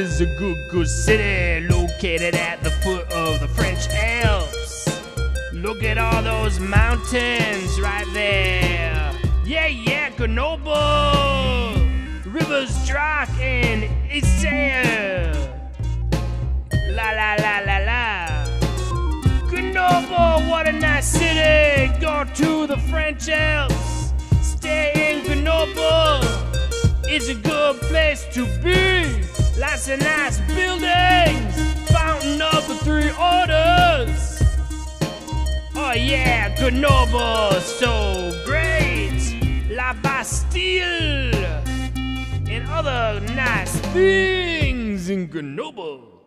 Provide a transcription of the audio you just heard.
is a good city located at the foot of the French Alps. Look at all those mountains right there. Yeah, Grenoble, Rivers Drac and Isère. La. Grenoble, what a nice city. Go to the French Alps. Stay in Grenoble. It's a good place to be. Lots of nice buildings. Fountain of the Three Orders. Oh yeah, Grenoble, so great. La Bastille and other nice things in Grenoble.